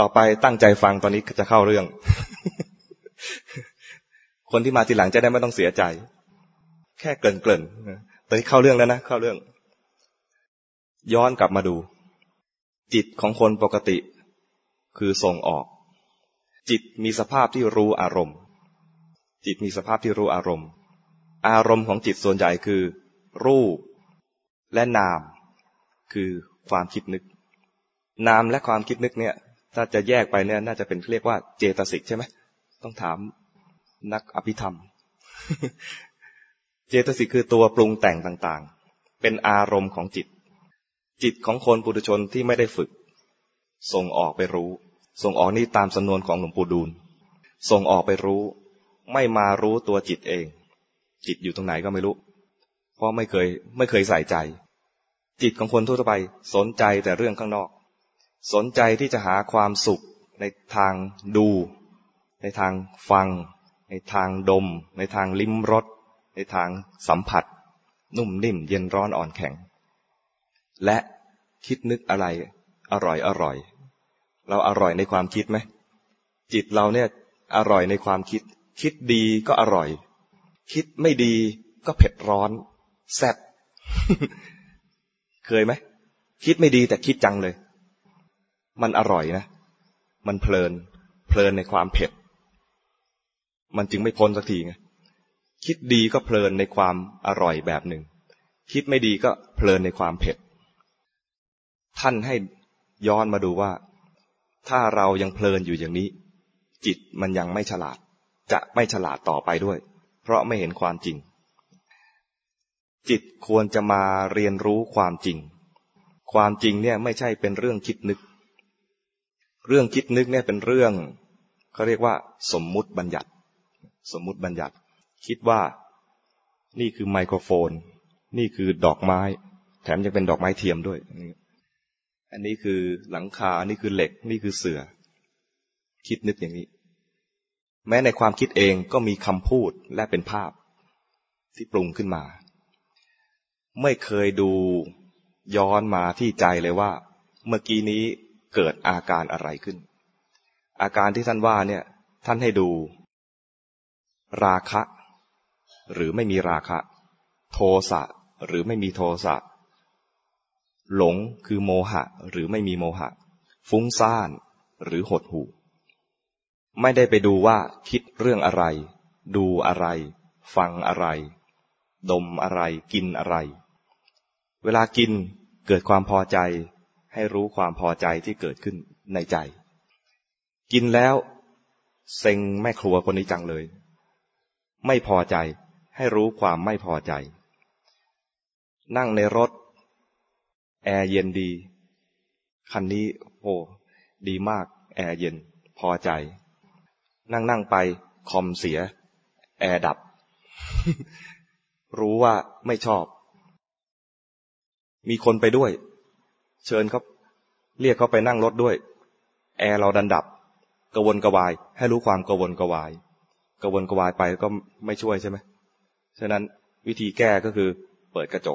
ต่อไปตั้งใจฟังตอนนี้จะเข้าเรื่อง คนที่มาทีหลังจะได้ไม่ต้องเสียใจแค่เกริ่นตอนนี้เข้าเรื่องแล้วนะเข้าเรื่องย้อนกลับมาดูจิตของคนปกติคือส่งออกจิตมีสภาพที่รู้อารมณ์จิตมีสภาพที่รู้อารมณ์อารมณ์ของจิตส่วนใหญ่คือรูปและนามคือความคิดนึกนามและความคิดนึกเนี่ยถ้าจะแยกไปเนี่ยน่าจะเป็นเรียกว่าเจตสิกใช่ไหมต้องถามนักอภิธรรม เจตสิกคือตัวปรุงแต่งต่างๆเป็นอารมณ์ของจิตจิตของคนปุถุชนที่ไม่ได้ฝึกส่งออกไปรู้ส่งออกนี่ตามสำนวนของหลวงปู่ดูลส่งออกไปรู้ไม่มารู้ตัวจิตเองจิตอยู่ตรงไหนก็ไม่รู้เพราะไม่เคยใส่ใจจิตของคนทั่วไปสนใจแต่เรื่องข้างนอกสนใจที่จะหาความสุขในทางดูในทางฟังในทางดมในทางลิ้มรสในทางสัมผัสนุ่มนิ่มเย็นร้อนอ่อนแข็งและคิดนึกอะไรอร่อยเราอร่อยในความคิดไหมจิตเราเนี่ยอร่อยในความคิดคิดดีก็อร่อยคิดไม่ดีก็เผ็ดร้อนแซ่บ เคยไหมคิดไม่ดีแต่คิดจังเลยมันอร่อยนะมันเพลินในความเผ็ดมันจึงไม่พ้นสักทีไงคิดดีก็เพลินในความอร่อยแบบหนึ่งคิดไม่ดีก็เพลินในความเผ็ดท่านให้ย้อนมาดูว่าถ้าเรายังเพลินอยู่อย่างนี้จิตมันยังไม่ฉลาดจะไม่ฉลาดต่อไปด้วยเพราะไม่เห็นความจริงจิตควรจะมาเรียนรู้ความจริงความจริงเนี่ยไม่ใช่เป็นเรื่องคิดนึกเรื่องคิดนึกเนี่ยเป็นเรื่องเขาเรียกว่าสมมุติบัญญัติคิดว่านี่คือไมโครโฟนนี่คือดอกไม้แถมยังเป็นดอกไม้เทียมด้วยอันนี้คือหลังคานี่คือเหล็กนี่คือเสื่อคิดนึกอย่างนี้แม้ในความคิดเองก็มีคำพูดและเป็นภาพที่ปรุงขึ้นมาไม่เคยดูย้อนมาที่ใจเลยว่าเมื่อกี้นี้เกิดอาการอะไรขึ้นอาการที่ท่านว่าเนี่ยท่านให้ดูราคะหรือไม่มีราคะโทสะหรือไม่มีโทสะหลงคือโมหะหรือไม่มีโมหะฟุ้งซ่านหรือหดหู่ไม่ได้ไปดูว่าคิดเรื่องอะไรดูอะไรฟังอะไรดมอะไรกินอะไรเวลากินเกิดความพอใจให้รู้ความพอใจที่เกิดขึ้นในใจกินแล้วเซ็งแม่ครัวคนนี้จังเลยไม่พอใจให้รู้ความไม่พอใจนั่งในรถแอร์เย็นดีคันนี้โอ้ดีมากแอร์เย็นพอใจนั่งไปคอมเสียแอร์ดับ รู้ว่าไม่ชอบมีคนไปด้วยเชิญเขาเรียกเขาไปนั่งรถด้วยแอร์เราดันดับกระวนกระวายให้รู้ความกระวนกระวายไปก็ไม่ช่วยใช่ไหมฉะนั้นวิธีแก้ก็คือเปิดกระจก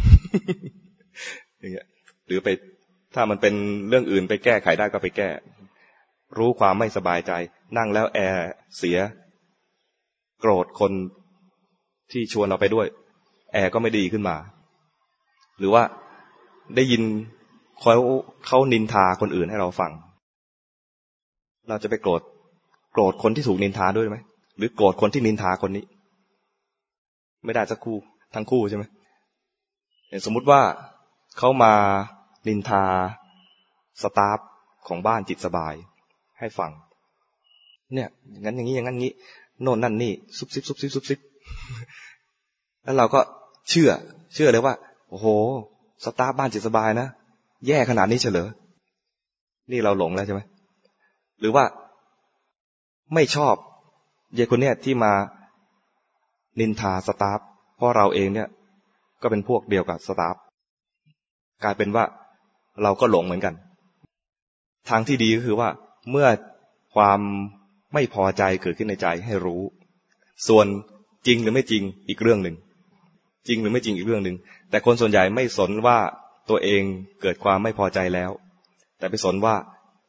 อย่างเงี้ยหรือไปถ้ามันเป็นเรื่องอื่นไปแก้ไขได้ก็ไปแก้รู้ความไม่สบายใจนั่งแล้วแอร์เสียโกรธคนที่ชวนเราไปด้วยแอร์ก็ไม่ดีขึ้นมาหรือว่าได้ยินเขานินทาคนอื่นให้เราฟังเราจะไปโกรธคนที่ถูกนินทาด้วยไหมหรือโกรธคนที่นินทาคนนี้ไม่ได้สักคู่ทั้งคู่ใช่ไหมสมมุติว่าเขามานินทาสตาฟของบ้านจิตสบายให้ฟังเนี่ยอย่างนั้นอย่างนี้อย่างนั้นงี้โน่นนั่นนี่ซุบซิบแล้วเราก็เชื่อเลยว่าโอ้โหสตาฟบ้านจิตสบายนะแย่ขนาดนี้เฉลยนี่เราหลงแล้วใช่ไหมหรือว่าไม่ชอบเยคนเนี้ยที่มานินทาสตาฟเพราะเราเองเนี่ยก็เป็นพวกเดียวกับสตาฟกลายเป็นว่าเราก็หลงเหมือนกันทางที่ดีก็คือว่าเมื่อความไม่พอใจเกิดขึ้นในใจให้รู้ส่วนจริงหรือไม่จริงอีกเรื่องหนึ่งจริงหรือไม่จริงอีกเรื่องหนึ่งแต่คนส่วนใหญ่ไม่สนว่าตัวเองเกิดความไม่พอใจแล้วแต่ไปสนว่า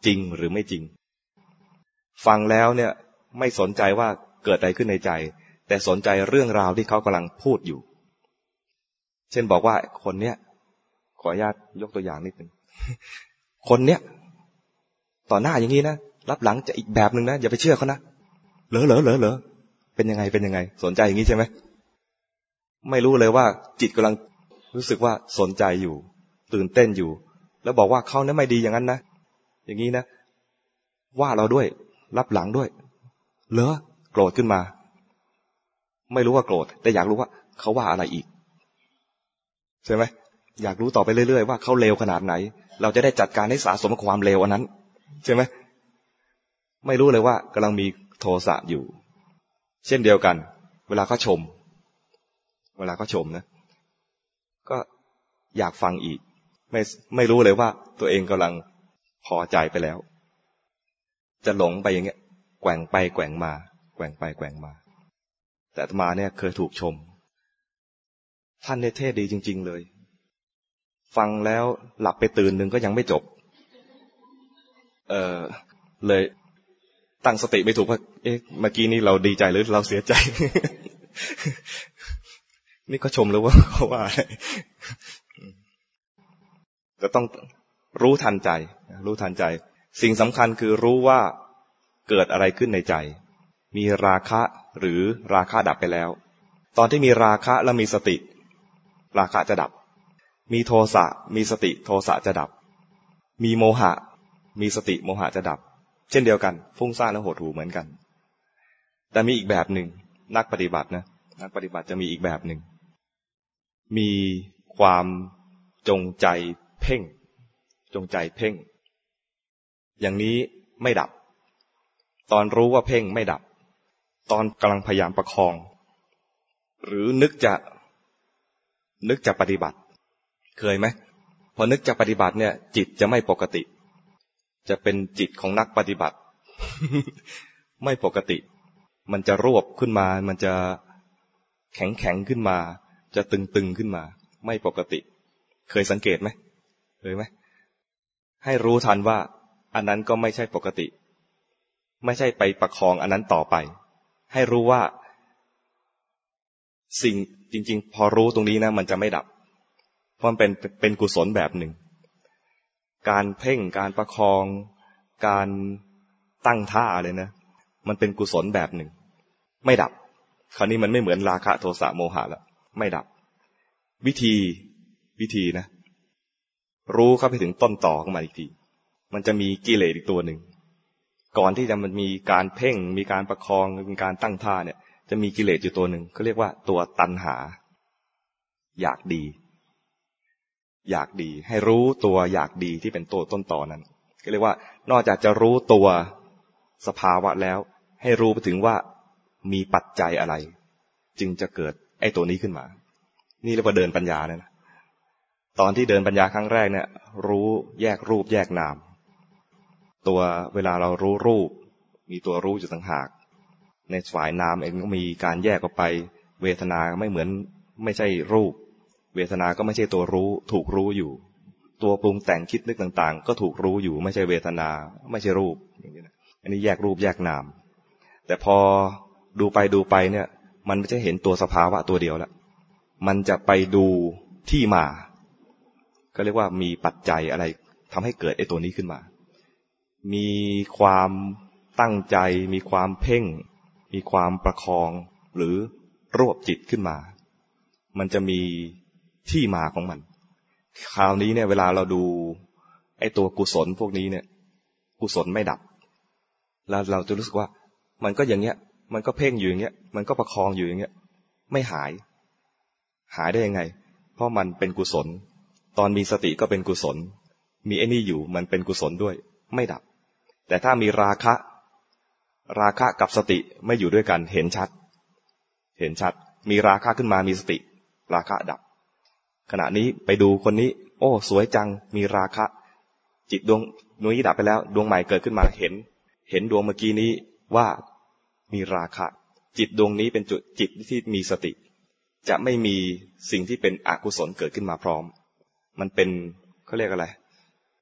จริงหรือไม่จริงฟังแล้วเนี่ยไม่สนใจว่าเกิดอะไรขึ้นในใจแต่สนใจเรื่องราวที่เขากำลังพูดอยู่เช่นบอกว่าคนเนี้ยขออนุญาตยกตัวอย่างนิดนึงคนเนี้ยต่อหน้าอย่างนี้นะรับหลังจะอีกแบบนึงนะอย่าไปเชื่อเขานะเหรอเป็นยังไงสนใจอย่างนี้ใช่ไหมไม่รู้เลยว่าจิตกำลังรู้สึกว่าสนใจอยู่ตื่นเต้นอยู่แล้วบอกว่าเขาเนี่ยไม่ดีอย่างนั้นนะอย่างนี้นะว่าเราด้วยรับหลังด้วยเหรอโกรธขึ้นมาไม่รู้ว่าโกรธแต่อยากรู้ว่าเขาว่าอะไรอีกใช่ไหมอยากรู้ต่อไปเรื่อยๆว่าเขาเลวขนาดไหนเราจะได้จัดการให้สะสมความเลวอันนั้นใช่ไหมไม่รู้เลยว่ากำลังมีโทสะอยู่เช่นเดียวกันเวลาเขาชมนะก็อยากฟังอีกไม่รู้เลยว่าตัวเองกำลังพอใจไปแล้วจะหลงไปอย่างเงี้ยแกว่งไปแกว่งมาแต่อาตมาเนี่ยเคยถูกชมท่านเทศดีจริงๆเลยฟังแล้วหลับไปตื่นหนึ่งก็ยังไม่จบเลยตั้งสติไม่ถูกว่าเมื่อกี้นี้เราดีใจหรือเราเสียใจ นี่ก็ชมแล้วว่าเขาว่าก็ต้องรู้ทันใจสิ่งสำคัญคือรู้ว่าเกิดอะไรขึ้นในใจมีราคะหรือราคะดับไปแล้วตอนที่มีราคะแล้วมีสติราคะจะดับมีโทสะมีสติโทสะจะดับมีโมหะมีสติโมหะจะดับเช่นเดียวกันฟุ้งซ่านและหดหู่เหมือนกันแต่มีอีกแบบหนึ่งนักปฏิบัติจะมีอีกแบบหนึ่งมีความจงใจเพ่งอย่างนี้ไม่ดับตอนรู้ว่าเพ่งไม่ดับตอนกำลังพยายามประคองหรือนึกจะปฏิบัติเคยไหมพอนึกจะปฏิบัติเนี่ยจิตจะไม่ปกติจะเป็นจิตของนักปฏิบัติ ไม่ปกติมันจะรวบขึ้นมามันจะแข็งขึ้นมาจะตึงขึ้นมาไม่ปกติเคยสังเกตไหมให้รู้ทันว่าอันนั้นก็ไม่ใช่ปกติไม่ใช่ไปประคองอันนั้นต่อไปให้รู้ว่าสิ่งจริงๆพอรู้ตรงนี้นะมันจะไม่ดับเพราะมันเป็นกุศลแบบหนึ่งการเพ่งการประคองการตั้งท่าเลยนะมันเป็นกุศลแบบหนึ่งไม่ดับคราวนี้มันไม่เหมือนราคะโทสะโมหะแล้วไม่ดับวิธีนะรู้เข้าไปถึงต้นต่อของมันอีกทีมันจะมีกิเลสอีกตัวหนึ่งก่อนที่จะมันมีการเพ่งมีการประคองมีการตั้งท่าเนี่ยจะมีกิเลสอยู่ตัวหนึ่งเขาเรียกว่าตัวตัณหาอยากดีให้รู้ตัวอยากดีที่เป็นตัวต้นต่อนั้นก็เรียกว่านอกจากจะรู้ตัวสภาวะแล้วให้รู้ไปถึงว่ามีปัจจัยอะไรจึงจะเกิดไอ้ตัวนี้ขึ้นมานี่เรียกว่าเดินปัญญานะตอนที่เดินปัญญาครั้งแรกเนี่ยรู้แยกรูปแยกนามตัวเวลาเรารู้รูปมีตัวรู้อยู่ต่างหากในฝ่ายนามเองก็มีการแยกออกไปเวทนาไม่ใช่รูปเวทนาก็ไม่ใช่ตัวรู้ถูกรู้อยู่ตัวปรุงแต่งคิดนึกต่างๆก็ถูกรู้อยู่ไม่ใช่เวทนาไม่ใช่รูปอันนี้แยกรูปแยกนามแต่พอดูไปเนี่ยมันไม่ใช่เห็นตัวสภาวะตัวเดียวแล้วมันจะไปดูที่มาก็เรียกว่ามีปัจจัยอะไรทำให้เกิดไอ้ตัวนี้ขึ้นมามีความตั้งใจมีความเพ่งมีความประคองหรือรวบจิตขึ้นมามันจะมีที่มาของมันคราวนี้เนี่ยเวลาเราดูไอ้ตัวกุศลพวกนี้เนี่ยกุศลไม่ดับแล้วเราจะรู้สึกว่ามันก็อย่างเงี้ยมันก็เพ่งอยู่อย่างเงี้ยมันก็ประคองอยู่อย่างเงี้ยไม่หายได้ยังไงเพราะมันเป็นกุศลตอนมีสติก็เป็นกุศลมีไอ้นี่อยู่มันเป็นกุศลด้วยไม่ดับแต่ถ้ามีราคะกับสติไม่อยู่ด้วยกันเห็นชัดมีราคะขึ้นมามีสติราคะดับขณะนี้ไปดูคนนี้โอ้สวยจังมีราคะจิตดวงนี้ดับไปแล้วดวงใหม่เกิดขึ้นมาเห็นดวงเมื่อกี้นี้ว่ามีราคะจิตดวงนี้เป็นจิตที่มีสติจะไม่มีสิ่งที่เป็นอกุศลเกิดขึ้นมาพร้อมมันเป็นเขาเรียกอะไร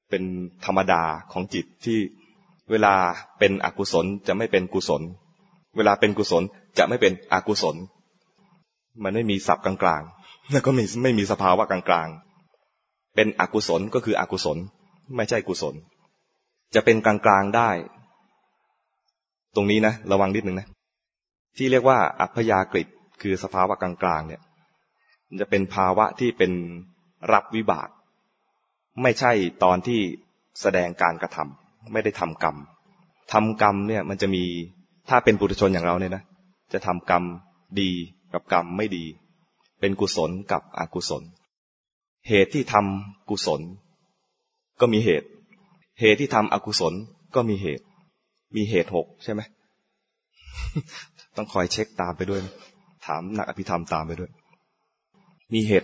เป็นธรรมดาของจิตที่เวลาเป็นอกุศลจะไม่เป็นกุศลเวลาเป็นกุศลจะไม่เป็นอกุศลมันไม่มีศัพท์กลางๆแล้วก็ไม่มีสภาวะกลางๆเป็นอกุศลก็คืออกุศลไม่ใช่กุศลจะเป็นกลางๆได้ตรงนี้นะระวังนิดนึงนะที่เรียกว่าอัพยากฤิคือสภาวะกลางๆเนี่ยมันจะเป็นภาวะที่เป็นรับวิบากไม่ใช่ตอนที่แสดงการกระทำไม่ได้ทำกรรมทำกรรมเนี่ยมันจะมีถ้าเป็นปุถุชนอย่างเราเนี่ยนะจะทำกรรมดีกับกรรมไม่ดีเป็นกุศลกับอกุศลเหตุที่ทำกุศลก็มีเหตุที่ทำอกุศลก็มีเหตุ6ใช่ไหม ต้องคอยเช็คตามไปด้วยนะถามนักอภิธรรมตามไปด้วยมีเหตุ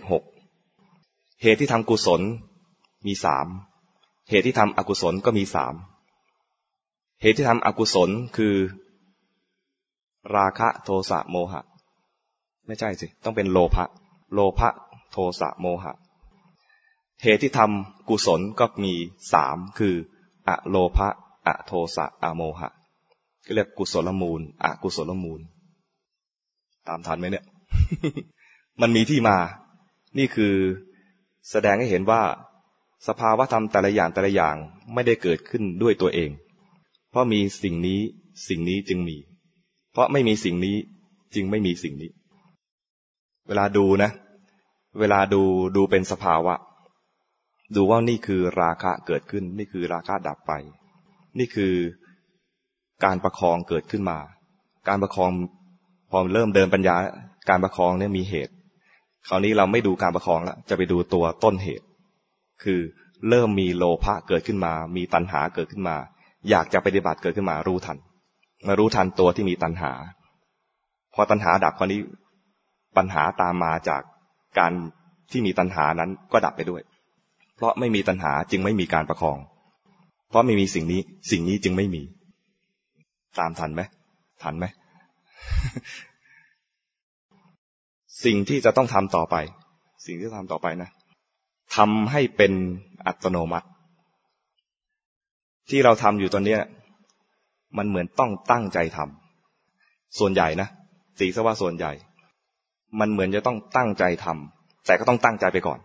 6เหตุที่ทำกุศลมี3เหตุที่ทำอกุศลก็มี3เหตุที่ทำอกุศลคือราคะโทสะโมหะไม่ใช่สิต้องเป็นโลภะโทสะโมหะเหตุที่ทำกุศลก็มี3คืออโลภะอโทสะอโมหะก็เรียกกุศลมูลอกุศลมูลตามทันไหมเนี่ย มันมีที่มานี่คือแสดงให้เห็นว่าสภาวะธรรมแต่ละอย่างไม่ได้เกิดขึ้นด้วยตัวเองเพราะมีสิ่งนี้จึงมีเพราะไม่มีสิ่งนี้จึงไม่มีสิ่งนี้เวลาดูนะเวลาดูเป็นสภาวะดูว่านี่คือราคะเกิดขึ้นนี่คือราคะดับไปนี่คือการประคองเกิดขึ้นมาการประคองพอเริ่มเดินปัญญาการประคองเนี่ยมีเหตุคราวนี้เราไม่ดูการประคองแล้วจะไปดูตัวต้นเหตุคือเริ่มมีโลภะเกิดขึ้นมามีตัณหาเกิดขึ้นมาอยากจะปฏิบัติเกิดขึ้นมารู้ทันตัวที่มีตัณหาพอตัณหาดับคราวนี้ปัญหาตามมาจากการที่มีตัณหานั้นก็ดับไปด้วยเพราะไม่มีตัณหาจึงไม่มีการประคองเพราะไม่มีสิ่งนี้จึงไม่มีตามทันไหม สิ่งที่จะต้องทำต่อไปนะทำให้เป็นอัตโนมัติที่เราทำอยู่ตอนนี้มันเหมือนต้องตั้งใจทำส่วนใหญ่นะตีซะว่าส่วนใหญ่มันเหมือนจะต้องตั้งใจทำแต่ก็ต้องตั้งใจไปก่อน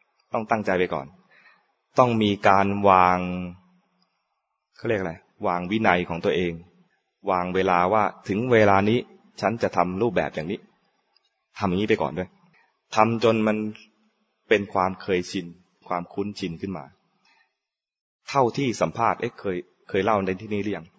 ต้องมีการวางเขาเรียกอะไรวางวินัยของตัวเองวางเวลาว่าถึงเวลานี้ฉันจะทำรูปแบบอย่างนี้ทำอย่างนี้ไปก่อนด้วยทำจนมันเป็นความเคยชินความคุ้นชินขึ้นมาเท่าที่สัมภาษณ์เคยเล่าในที่นี้หรือยัง